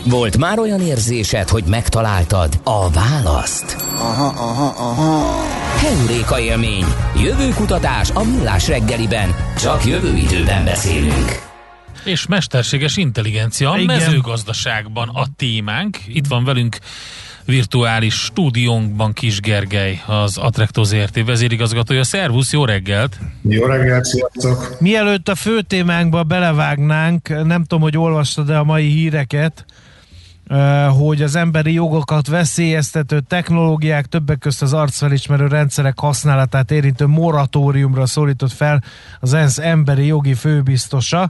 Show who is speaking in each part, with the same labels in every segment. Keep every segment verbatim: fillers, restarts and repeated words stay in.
Speaker 1: Volt már olyan érzésed, hogy megtaláltad a választ?
Speaker 2: Aha, aha, aha.
Speaker 1: Heuréka élmény. Jövőkutatás a Millás reggeliben. Csak jövő időben beszélünk.
Speaker 3: És mesterséges intelligencia a
Speaker 4: Igen.
Speaker 3: mezőgazdaságban a témánk. Itt van velünk virtuális stúdiónkban Kis Gergely, az Attracto zé er té vezérigazgatója. Szervusz, jó reggelt!
Speaker 5: Jó reggelt, sziasztok!
Speaker 4: Mielőtt a fő témánkba belevágnánk, nem tudom, hogy olvastad-e a mai híreket, hogy az emberi jogokat veszélyeztető technológiák, többek közt az arcfelismerő rendszerek használatát érintő moratóriumra szólított fel az ENSZ emberi jogi főbiztosa.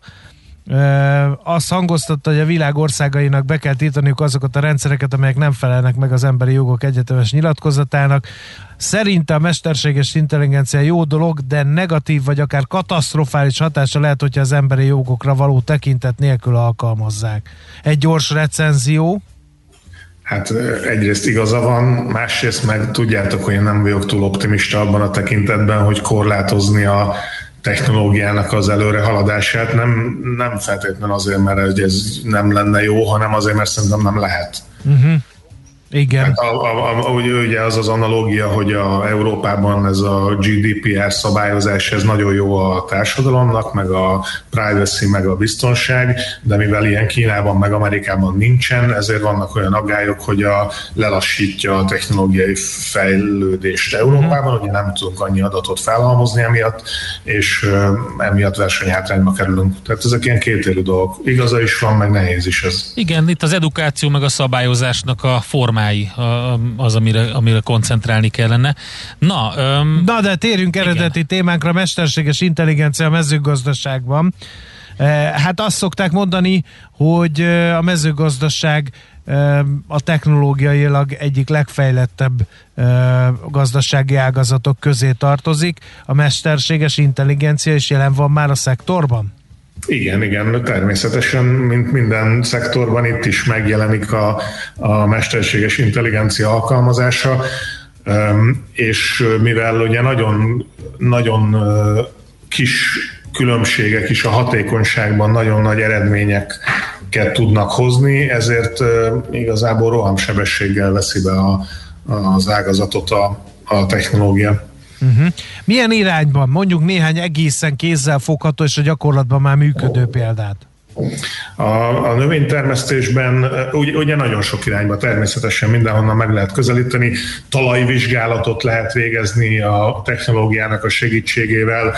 Speaker 4: Azt hangoztatta, hogy a világ országainak be kell tiltaniuk azokat a rendszereket, amelyek nem felelnek meg az emberi jogok egyetemes nyilatkozatának. Szerinte a mesterséges intelligencia jó dolog, de negatív vagy akár katasztrofális hatása lehet, hogyha az emberi jogokra való tekintet nélkül alkalmazzák. Egy gyors recenzió.
Speaker 5: Hát egyrészt igaza van, másrészt meg tudjátok, hogy én nem vagyok túl optimista abban a tekintetben, hogy korlátozni a technológiának az előre haladását. Nem, nem feltétlenül azért, mert ez nem lenne jó, hanem azért, mert szerintem nem lehet.
Speaker 4: Uh-huh. Igen.
Speaker 5: Hát a, a, a, ugye az az analógia, hogy a Európában ez a gé dé pé er szabályozás, ez nagyon jó a társadalomnak, meg a privacy, meg a biztonság, de mivel ilyen Kínában, meg Amerikában nincsen, ezért vannak olyan aggályok, hogy a, lelassítja a technológiai fejlődést Európában, ugye nem tudunk annyi adatot felhalmozni emiatt, és uh, emiatt versenyhátrányba kerülünk. Tehát ezek ilyen kétélű dolgok. Igaza is van, meg nehéz is ez.
Speaker 3: Igen, itt az edukáció meg a szabályozásnak a forma az, amire, amire koncentrálni kellene. Na, öm,
Speaker 4: Na de térjünk eredeti igen. témánkra, mesterséges intelligencia a mezőgazdaságban. Hát azt szokták mondani, hogy a mezőgazdaság a technológiailag egyik legfejlettebb gazdasági ágazatok közé tartozik. A mesterséges intelligencia is jelen van már a szektorban?
Speaker 5: Igen, igen, természetesen, mint minden szektorban itt is megjelenik a, a mesterséges intelligencia alkalmazása, és mivel ugye nagyon, nagyon kis különbségek is a hatékonyságban nagyon nagy eredményeket tudnak hozni, ezért igazából rohamsebességgel veszi be a, az ágazatot a, a technológia.
Speaker 4: Uh-huh. Milyen irányban? Mondjuk néhány egészen kézzelfogható és a gyakorlatban már működő példát.
Speaker 5: A, a növénytermesztésben ugye nagyon sok irányba természetesen mindenhonnan meg lehet közelíteni, talajvizsgálatot lehet végezni a technológiának a segítségével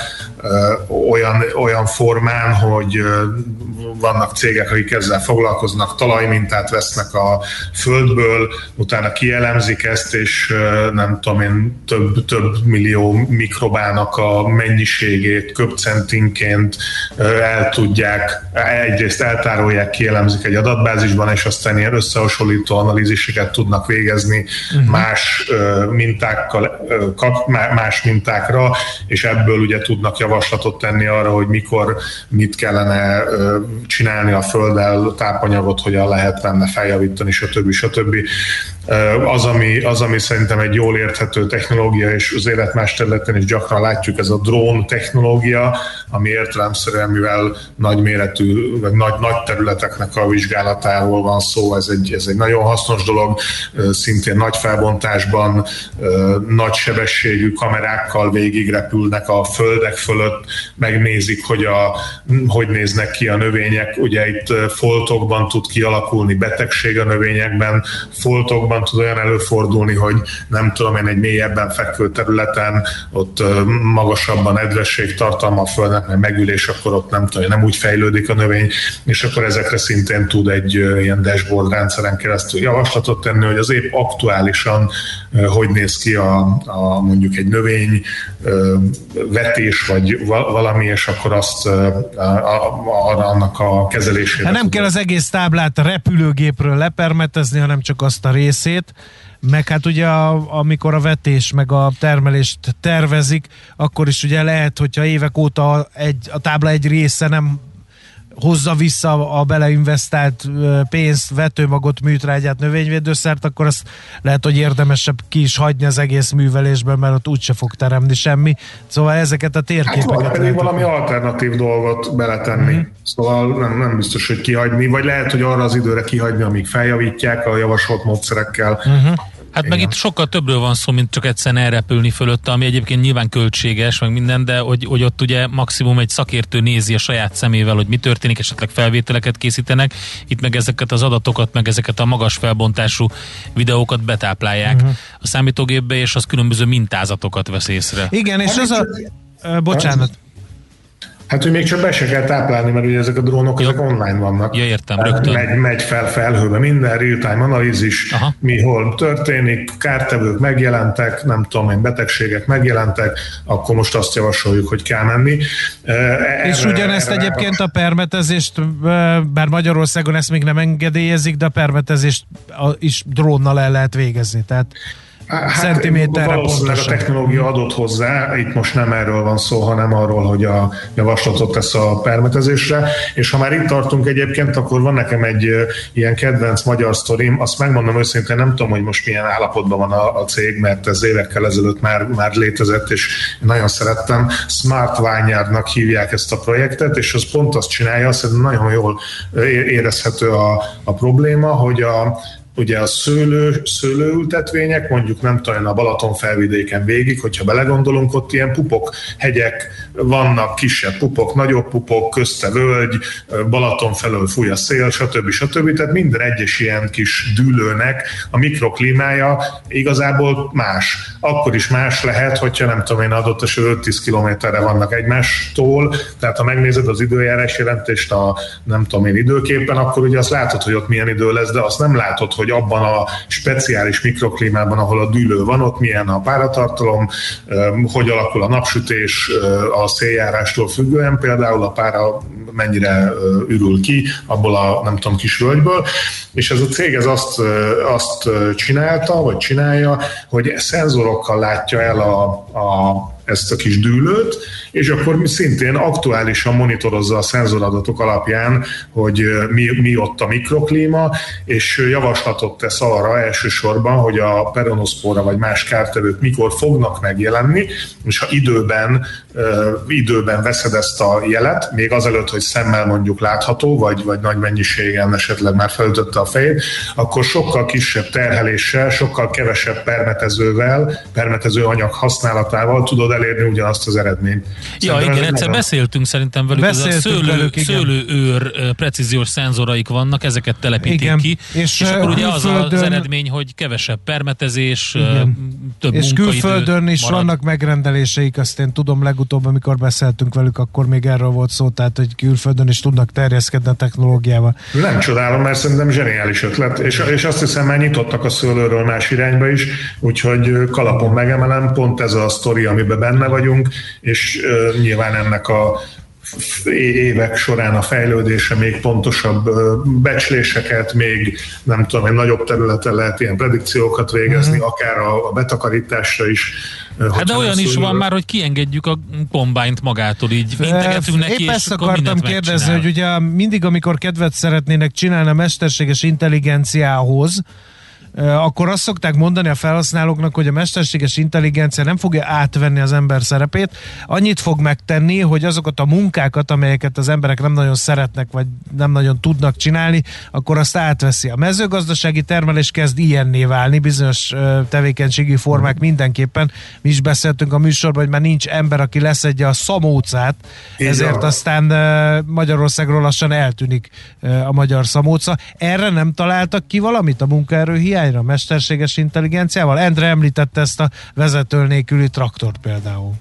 Speaker 5: olyan, olyan formán, hogy vannak cégek, akik ezzel foglalkoznak, talajmintát vesznek a földből, utána kielemzik ezt, és nem tudom én, több, több millió mikrobának a mennyiségét köbcentinként el tudják, egyrészt eltárolják, kielemzik egy adatbázisban, és aztán ilyen összehasonlító analíziseket tudnak végezni uh-huh. más mintákkal, más mintákra, és ebből ugye tudnak javaslatot tenni arra, hogy mikor mit kellene csinálni a földdel, tápanyagot, hogyan lehet benne feljavítani, stb. stb. Az ami, az, ami szerintem egy jól érthető technológia, és az élet más területen is gyakran látjuk, ez a drón technológia, ami értelemszerűen, mivel nagyméretű, vagy nagy, nagy területeknek a vizsgálatáról van szó, ez egy, ez egy nagyon hasznos dolog, szintén nagy felbontásban, nagy sebességű kamerákkal végigrepülnek a földek fölött, megnézik, hogy, a, hogy néznek ki a növények, ugye itt foltokban tud kialakulni betegség a növényekben, foltokban tud olyan előfordulni, hogy nem tudom én, egy mélyebben fekvő területen ott magasabban nedvesség tartalma a földnek, mert megülés, akkor ott nem tudom, nem úgy fejlődik a növény, és akkor ezekre szintén tud egy ilyen dashboard rendszeren keresztül javaslatot tenni, hogy az épp aktuálisan hogy néz ki a, a mondjuk egy növény vetés, vagy valami, és akkor azt arra annak a kezelésére.
Speaker 4: Hát nem kell az egész táblát a repülőgépről lepermetezni, hanem csak azt a részét, meg hát ugye a, amikor a vetés meg a termelést tervezik, akkor is ugye lehet, hogyha évek óta egy, a tábla egy része nem hozza vissza a beleinvestált pénzt, vetőmagot, műtrágyát, növényvédőszert, akkor azt lehet, hogy érdemesebb ki is hagyni az egész művelésből, mert ott úgyse fog teremni semmi. Szóval ezeket a térképeket...
Speaker 5: Hát pedig valami alternatív dolgot beletenni. Mm-hmm. Szóval nem, nem biztos, hogy kihagyni, vagy lehet, hogy arra az időre kihagyni, amíg feljavítják a javasolt módszerekkel.
Speaker 3: Mm-hmm. Hát igen. Meg itt sokkal többről van szó, mint csak egyszerűen elrepülni fölötte, ami egyébként nyilván költséges, meg minden, de hogy, hogy ott ugye maximum egy szakértő nézi a saját szemével, hogy mi történik, esetleg felvételeket készítenek, itt meg ezeket az adatokat, meg ezeket a magas felbontású videókat betáplálják uh-huh. a számítógépbe, és az különböző mintázatokat vesz észre.
Speaker 4: Igen, és az a... Uh, bocsánat.
Speaker 5: Hát, hogy még csak be se kell táplálni, mert ugye ezek a drónok, ezek online vannak.
Speaker 3: Ja, értem, rögtön.
Speaker 5: Megy, megy fel felhőbe minden, real-time analízis, Aha. mi hol történik, kártevők megjelentek, nem tudom én, betegségek megjelentek, akkor most azt javasoljuk, hogy kell menni. Erre,
Speaker 4: és ugyanezt erre egyébként a permetezést, bár Magyarországon ezt még nem engedélyezik, de a permetezést is drónnal el lehet végezni, tehát
Speaker 5: Hát valószínűleg a technológia adott hozzá, itt most nem erről van szó, hanem arról, hogy a javaslatot tesz a permetezésre, és ha már itt tartunk egyébként, akkor van nekem egy ilyen kedvenc magyar sztorim, azt megmondom őszintén, nem tudom, hogy most milyen állapotban van a, a cég, mert ez évekkel ezelőtt már, már létezett, és nagyon szerettem. Smart Vineyardnak hívják ezt a projektet, és az pont azt csinálja, szerintem nagyon jól érezhető a, a probléma, hogy a ugye a szőlő, szőlőültetvények, mondjuk nem tudom, a Balaton felvidéken végig, hogyha belegondolunk, ott ilyen pupok, hegyek vannak, kisebb pupok, nagyobb pupok, közte völgy, Balaton felől fúj a szél, stb. stb. Tehát minden egyes ilyen kis dűlőnek a mikroklímája igazából más. Akkor is más lehet, hogyha nem tudom én, adott esetben öt-tíz kilométerre vannak egymástól, tehát ha megnézed az időjárás jelentést a nem tudom én időképpen, akkor ugye azt látod, hogy ott milyen idő lesz, de azt nem látod, hogy abban a speciális mikroklímában, ahol a dűlő van, ott milyen a páratartalom, hogy alakul a napsütés a széljárástól függően, például a pára mennyire ürül ki abból a nem tudom kis völgyből, és ez a cég ez azt, azt csinálta, vagy csinálja, hogy szenzorokkal látja el a, a ezt a kis dűlőt, és akkor szintén aktuálisan monitorozza a szenzoradatok alapján, hogy mi, mi ott a mikroklíma, és javaslatot tesz arra elsősorban, hogy a peronoszpóra vagy más kártevők mikor fognak megjelenni, és ha időben, időben veszed ezt a jelet, még azelőtt, hogy szemmel mondjuk látható, vagy, vagy nagy mennyiségen esetleg már felütötte a fejét, akkor sokkal kisebb terheléssel, sokkal kevesebb permetezővel, permetező anyag használatával tudod elérni ugyanazt az eredményt.
Speaker 3: Ja, szerintem igen, egyszer nagyon... beszéltünk szerintem velük,
Speaker 4: beszéltünk
Speaker 3: ez a szőlő,
Speaker 4: velük,
Speaker 3: szőlőőr precíziós szenzoraik vannak, ezeket telepítik igen. ki, és, és akkor ugye az az eredmény, hogy kevesebb permetezés, igen. több
Speaker 4: és
Speaker 3: munkaidő
Speaker 4: külföldön is
Speaker 3: marad.
Speaker 4: Vannak megrendeléseik, azt én tudom legutóbb, amikor beszéltünk velük, akkor még erről volt szó, tehát hogy külföldön is tudnak terjeszkedni a technológiával.
Speaker 5: Nem csodálom, mert szerintem zseniális ötlet, és, és azt hiszem már nyitottak a szőlőről más irányba is, úgyhogy kalapon megemelem, pont ez a sztori, amiben benne vagyunk, és uh, nyilván ennek a évek során a fejlődése még pontosabb becsléseket, még nem tudom, egy nagyobb területen lehet ilyen predikciókat végezni, mm-hmm. akár a, a betakarításra is.
Speaker 3: Hát de olyan is van már, hogy kiengedjük a kombányt magától, így integetünk neki,
Speaker 4: épp
Speaker 3: és
Speaker 4: ezt
Speaker 3: akkor
Speaker 4: akartam kérdezni,
Speaker 3: megcsinál.
Speaker 4: hogy ugye mindig, amikor kedvet szeretnének csinálni a mesterséges intelligenciához, akkor azt szokták mondani a felhasználóknak, hogy a mesterséges intelligencia nem fogja átvenni az ember szerepét, annyit fog megtenni, hogy azokat a munkákat, amelyeket az emberek nem nagyon szeretnek, vagy nem nagyon tudnak csinálni, akkor azt átveszi. A mezőgazdasági termelés kezd ilyenné válni, bizonyos tevékenységi formák mindenképpen. Mi is beszéltünk a műsorban, hogy már nincs ember, aki leszedje a szamócát, ezért aztán Magyarországról lassan eltűnik a magyar szamóca. Erre nem találtak ki valamit a munkaerő hiány? A mesterséges intelligenciával? Endre említette ezt a vezető nélküli traktort például.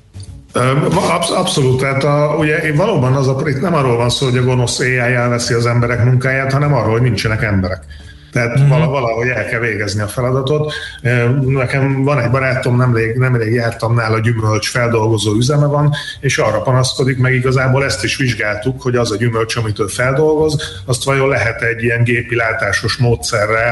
Speaker 5: Abszolút, tehát a, ugye valóban az a, itt nem arról van szó, hogy a gonosz á i elveszi az emberek munkáját, hanem arról, hogy nincsenek emberek. Tehát mm-hmm. valahogy el kell végezni a feladatot. Nekem van egy barátom, nemrég, nemrég jártam nála, gyümölcs feldolgozó üzeme van, és arra panaszkodik, meg igazából ezt is vizsgáltuk, hogy az a gyümölcs, amit ő feldolgoz, azt vajon lehet egy ilyen gépi látásos módszerrel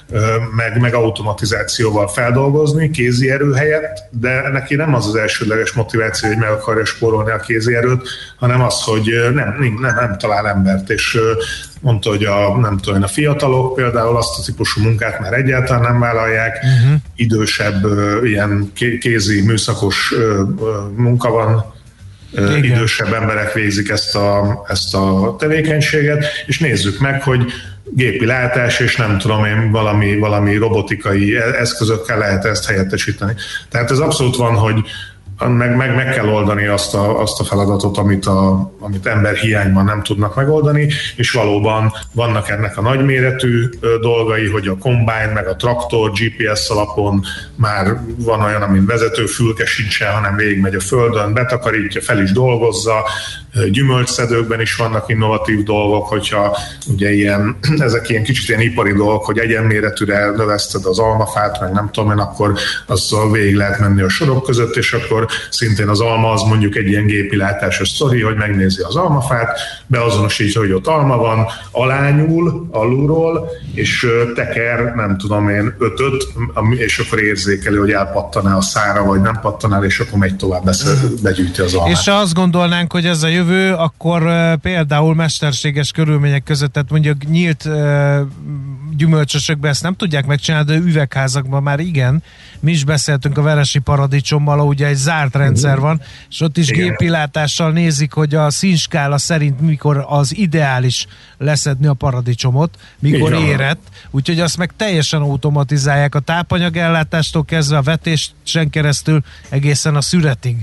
Speaker 5: meg, meg automatizációval feldolgozni, kézi erő helyett, de neki nem az az elsődleges motiváció, hogy meg akarja spórolni a kézi erőt, hanem az, hogy nem, nem, nem talál embert, és mondta, hogy a, nem tudom, a fiatalok például azt a típusú munkát már egyáltalán nem vállalják, uh-huh. idősebb ilyen kézi, műszakos munka van, igen. idősebb emberek végzik ezt a, ezt a tevékenységet, és nézzük meg, hogy gépi látás, és nem tudom én, valami, valami robotikai eszközökkel lehet ezt helyettesíteni. Tehát ez abszolút van, hogy meg, meg, meg kell oldani azt a, azt a feladatot, amit, a, amit ember hiányban nem tudnak megoldani, és valóban vannak ennek a nagyméretű dolgai, hogy a combine, meg a traktor gé pé es alapon már van olyan, amin vezetőfülke sincsen, hanem végigmegy a földön, betakarítja, fel is dolgozza, gyümölcsszedőkben is vannak innovatív dolgok, hogyha ugye ilyen, ezek ilyen kicsit ilyen ipari dolgok, hogy egyenméretűre növeszted az almafát, meg nem tudom én, akkor azzal végig lehet menni a sorok között, és akkor szintén az alma az mondjuk egy ilyen gépi látásos sztori, hogy megnézi az almafát, beazonosítja, hogy ott alma van, alányul alulról, és teker, nem tudom én, ötöt, és akkor érzékeli, hogy elpattan-e a szára, vagy nem pattan el, és akkor megy tovább, begyűjti az almát.
Speaker 4: És azt gondolnánk, hogy ez a jövő, akkor uh, például mesterséges körülmények között, tehát mondjuk nyílt uh, gyümölcsösökben ezt nem tudják megcsinálni, de üvegházakban már igen. Mi is beszéltünk a veresi paradicsommal, ugye egy zárt rendszer van, és ott is gépilátással nézik, hogy a színskála szerint mikor az ideális leszedni a paradicsomot, mikor érett, úgyhogy azt meg teljesen automatizálják a tápanyagellátástól kezdve a vetésen keresztül egészen a szüretig.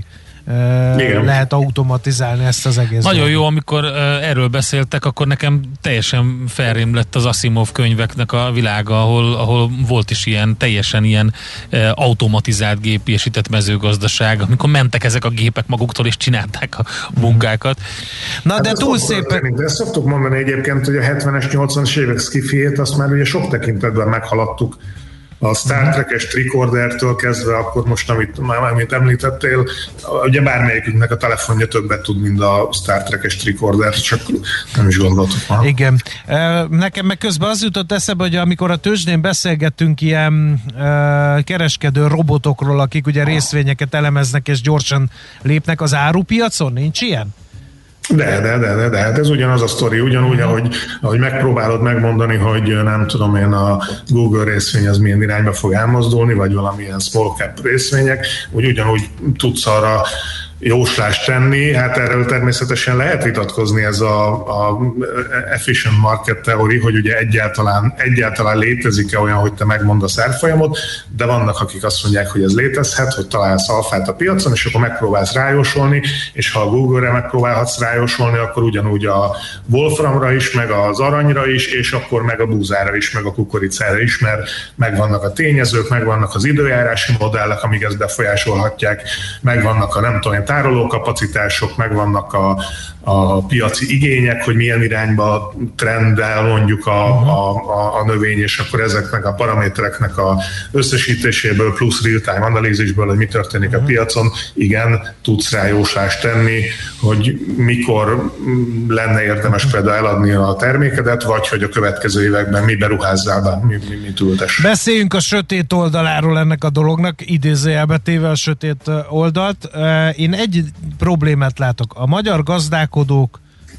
Speaker 4: Igen. Lehet automatizálni ezt az egész.
Speaker 3: Nagyon dolgot. Jó, amikor uh, erről beszéltek, akkor nekem teljesen felrém lett az Asimov könyveknek a világa, ahol, ahol volt is ilyen, teljesen ilyen uh, automatizált gépiesített mezőgazdaság, amikor mentek ezek a gépek maguktól és csinálták a munkákat.
Speaker 4: Na hát de túl szépen...
Speaker 5: De ezt szoktuk mondani egyébként, hogy a hetvenes, nyolcvanas évek szkifijét azt már ugye sok tekintetben meghaladtuk. A Star Trek-es tricordertől kezdve, akkor most, amit, amit említettél, ugye bármelyikünknek a telefonja többet tud, mint a Star Trek-es tricorder, csak nem is gondoltuk már.
Speaker 4: Igen. Nekem meg közben az jutott eszembe, hogy amikor a tőzsdén beszélgettünk ilyen kereskedő robotokról, akik ugye részvényeket elemeznek és gyorsan lépnek, az árupiacon nincs ilyen?
Speaker 5: De, de, de, de, de, hát ez ugyanaz a sztori, ugyanúgy, ahogy, ahogy megpróbálod megmondani, hogy nem tudom én, a Google részvény az milyen irányba fog elmozdulni, vagy valamilyen small cap részvények, úgy ugyanúgy tudsz arra jóslást tenni, hát erről természetesen lehet vitatkozni, ez a, a efficient market theory, hogy ugye egyáltalán, egyáltalán létezik-e olyan, hogy te megmondasz árfolyamot, de vannak, akik azt mondják, hogy ez létezhet, hogy találsz alfát a piacon, és akkor megpróbálsz rájósolni, és ha a Google-re megpróbálhatsz rájósolni, akkor ugyanúgy a Wolframra is, meg az aranyra is, és akkor meg a búzára is, meg a kukoricára is, mert megvannak a tényezők, megvannak az időjárási modellek, amik ezt befolyásolhatják, megvannak a nem tudom, tárolókapacitások, megvannak a, a piaci igények, hogy milyen irányba trendel mondjuk a, a, a, a növény, és akkor ezeknek a paramétereknek a összesítéséből plusz real-time analízisből, hogy mi történik a piacon, igen, tudsz rá jóslást tenni, hogy mikor lenne érdemes például eladni a termékedet, vagy hogy a következő években mi beruházzál be, mi, mi, mit ültes.
Speaker 4: Beszéljünk a sötét oldaláról ennek a dolognak, idézőjelbe téve a sötét oldalt. Én egy problémát látok. A magyar gazdálkodók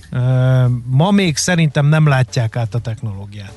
Speaker 4: ma még szerintem nem látják át a technológiát.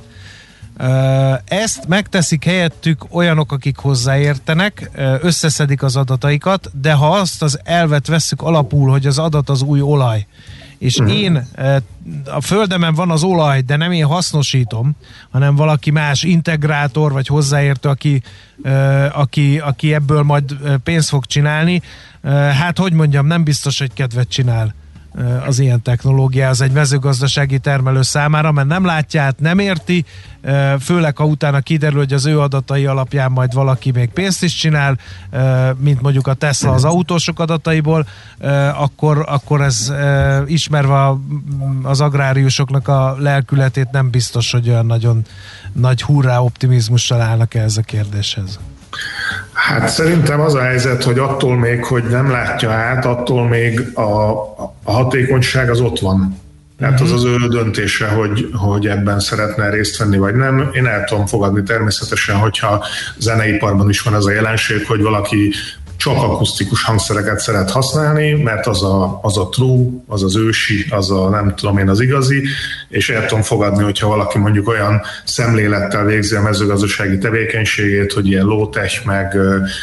Speaker 4: Ezt megteszik helyettük olyanok, akik hozzáértenek, összeszedik az adataikat, de ha azt az elvet vesszük alapul, hogy az adat az új olaj, és uh-huh. én, a földemen van az olaj, de nem én hasznosítom, hanem valaki más integrátor, vagy hozzáértő, aki, aki, aki ebből majd pénzt fog csinálni, hát hogy mondjam, nem biztos, hogy kedvet csinál az ilyen technológia az egy mezőgazdasági termelő számára, mert nem látja át, nem érti, főleg ha utána kiderül, hogy az ő adatai alapján majd valaki még pénzt is csinál, mint mondjuk a Tesla az autósok adataiból, akkor, akkor ez ismerve az agráriusoknak a lelkületét nem biztos, hogy olyan nagyon nagy hurrá optimizmussal állnak ehhez a kérdéshez.
Speaker 5: Hát szerintem az a helyzet, hogy attól még, hogy nem látja át, attól még a, a hatékonyság az ott van. Tehát az az ő döntése, hogy, hogy ebben szeretne részt venni, vagy nem. Én el tudom fogadni természetesen, hogyha zeneiparban is van ez a jelenség, hogy valaki csak akusztikus hangszereket szeret használni, mert az a, az a true, az az ősi, az a nem tudom én az igazi, és el tudom fogadni, hogyha valaki mondjuk olyan szemlélettel végzi a mezőgazdasági tevékenységét, hogy ilyen low-tech, meg,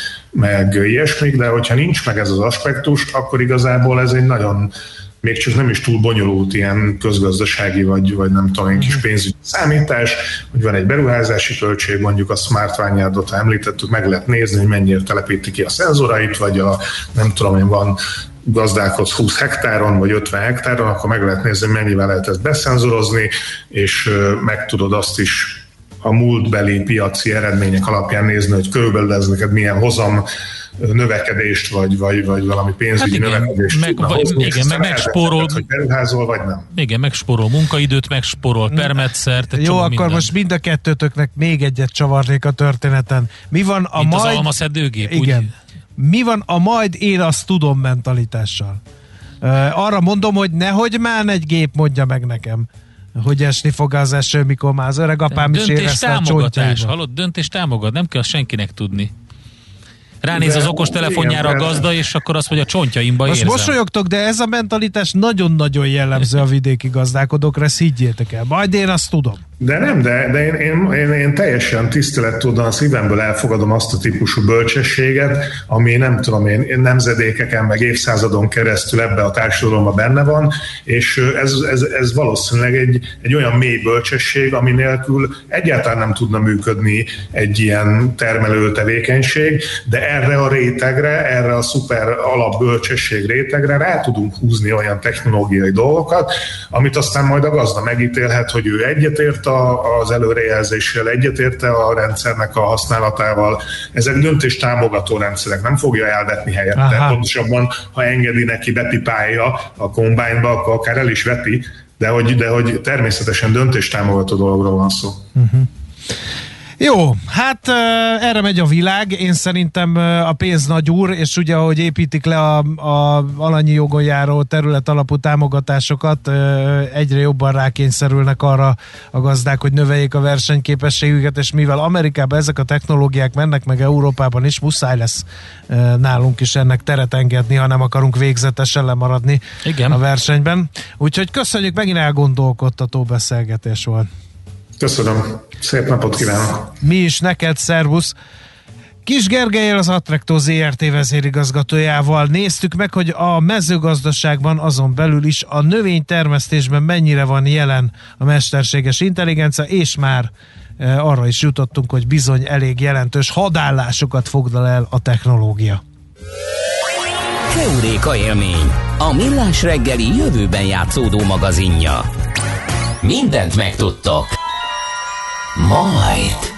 Speaker 5: meg ilyesmik, de hogyha nincs meg ez az aspektus, akkor igazából ez egy nagyon még csak nem is túl bonyolult ilyen közgazdasági, vagy, vagy nem tudom, egy kis pénzügyi számítás, hogy van egy beruházási költség, mondjuk a Smart Vineyardot, ha említettük, meg lehet nézni, hogy mennyire telepíti ki a szenzorait, vagy a nem tudom én, van gazdálkodsz húsz hektáron, vagy ötven hektáron, akkor meg lehet nézni, mennyivel lehet ezt beszenzorozni, és meg tudod azt is a múltbeli piaci eredmények alapján nézni, hogy körülbelül ez neked milyen hozam növekedést, vagy, vagy, vagy valami pénzügyi hát igen, növekedést
Speaker 3: meg,
Speaker 5: tudna
Speaker 3: vagy,
Speaker 5: hozni.
Speaker 3: Igen, meg megspórol,
Speaker 5: hogy beruházol, vagy nem.
Speaker 3: Igen, megspórol munkaidőt, megspórol permetszert.
Speaker 4: Jó, akkor
Speaker 3: minden. Most
Speaker 4: mind a kettőtöknek még egyet csavarnék a történeten. Mi van a
Speaker 3: Mint
Speaker 4: majd...
Speaker 3: az almaszedőgép,
Speaker 4: igen.
Speaker 3: úgy?
Speaker 4: Mi van a majd én azt tudom mentalitással? Uh, arra mondom, hogy nehogy már egy gép mondja meg nekem, hogy esni fog az eső, mikor már az öreg apám is érezte a csontjaiba.
Speaker 3: Hallod, döntés támogat, nem kell senkinek tudni. Ránéz de, az okostelefonjára a gazda, és akkor azt, hogy a csontjaimba
Speaker 4: most
Speaker 3: érzem.
Speaker 4: Most mosolyogtok, de ez a mentalitás nagyon-nagyon jellemző a vidéki gazdálkodókra, ezt higgyétek el. Majd én azt tudom.
Speaker 5: De nem, de, de én, én, én, én teljesen tisztelettudan a szívemből elfogadom azt a típusú bölcsességet, ami nem tudom én, én nemzedékeken, meg évszázadon keresztül ebbe a társadalomban benne van, és ez, ez, ez valószínűleg egy, egy olyan mély bölcsesség, ami nélkül egyáltalán nem tudna működni egy ilyen termelő tevékenység, de erre a rétegre, erre a szuper alapbölcsesség rétegre rá tudunk húzni olyan technológiai dolgokat, amit aztán majd a gazda megítélhet, hogy ő egyetért az előrejelzéssel, egyetérte a rendszernek a használatával. Ezek döntés támogató rendszerek, nem fogja elvetni helyette. Aha. Pontosabban, ha engedi neki bepipálja a kombányba, akkor akár el is veti, de hogy, de hogy természetesen döntés támogató dologról van szó.
Speaker 4: Uh-huh. Jó, hát uh, erre megy a világ, én szerintem uh, a pénz nagy úr, és ugye ahogy építik le a, a alanyi jogon járó terület alapú támogatásokat, uh, egyre jobban rákényszerülnek arra a gazdák, hogy növeljék a versenyképességüket, és mivel Amerikában ezek a technológiák mennek, meg Európában is, muszáj lesz uh, nálunk is ennek teret engedni, ha nem akarunk végzetesen lemaradni Igen. a versenyben. Úgyhogy köszönjük, megint elgondolkodtató beszélgetés volt.
Speaker 5: Köszönöm. Szép napot kívánok.
Speaker 4: Mi is neked, szervusz. Kis Gergellyel, az Attrecto zé er té vezérigazgatójával néztük meg, hogy a mezőgazdaságban, azon belül is a növénytermesztésben mennyire van jelen a mesterséges intelligencia, és már e, arra is jutottunk, hogy bizony elég jelentős hadállásokat foglal el a technológia.
Speaker 1: Heuréka élmény, a Millás reggeli jövőben játszódó magazinja. Mindent megtudtok. Majd